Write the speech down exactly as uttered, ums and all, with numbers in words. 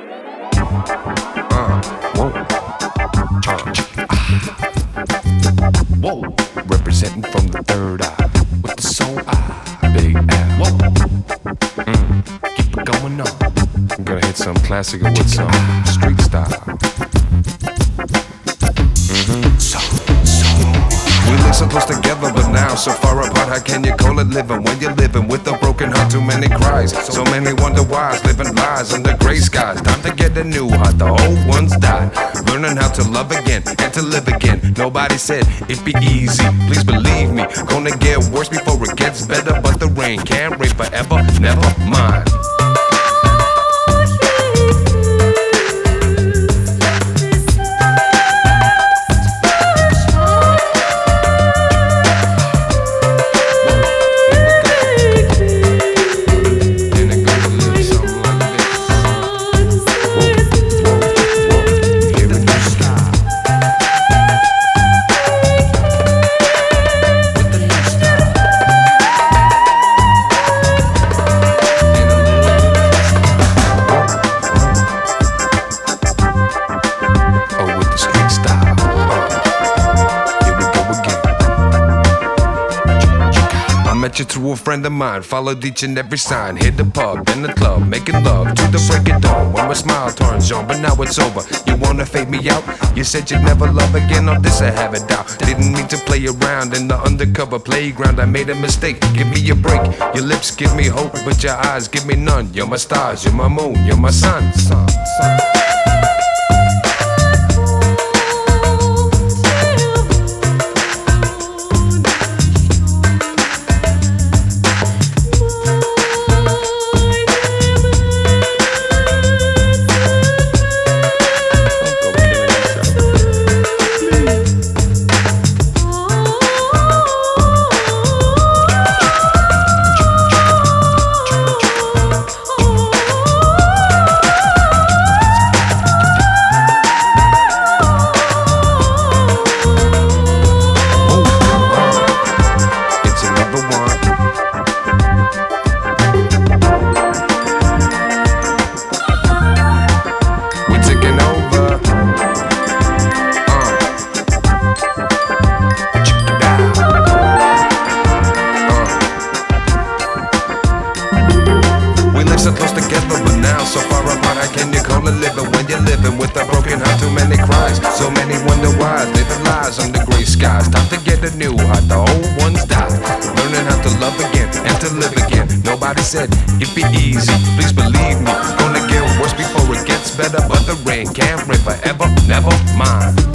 Uh, whoa. Uh, whoa. Representing from the third eye with the soul eye. Big Al. Whoa. Mm, keep it going on. I'm gonna hit some classical with some street style. Mm-hmm. So, so. We live so close together, but now so far apart. How can you call it living when you're living with a broken heart? Too many cries, so many wonder whys. Living lies under gray skies. Time to get a new heart. The old ones died. Learning how to love again and to live again. Nobody said it'd be easy. Please believe me. Gonna get worse before it gets better. But the rain can't rain forever. Never mind. Through a friend of mine, followed each and every sign. Hit the pub, in the club, making love to the break of dawn. When my smile turns on, but now it's over. You wanna fade me out? You said you'd never love again. On this I have it doubt. Didn't mean to play around in the undercover playground. I made a mistake. Give me a break. Your lips give me hope, but your eyes give me none. You're my stars, you're my moon, you're my sun. sun, sun. So close together, but now so far apart. How can you call it living when you're living with a broken heart? Too many cries, so many wonder whys. Living lies under gray skies. Time to get a new heart. The old ones died. Learning how to love again and to live again. Nobody said it'd be easy. Please believe me. Gonna get worse before it gets better. But the rain can't rain forever. Never mind.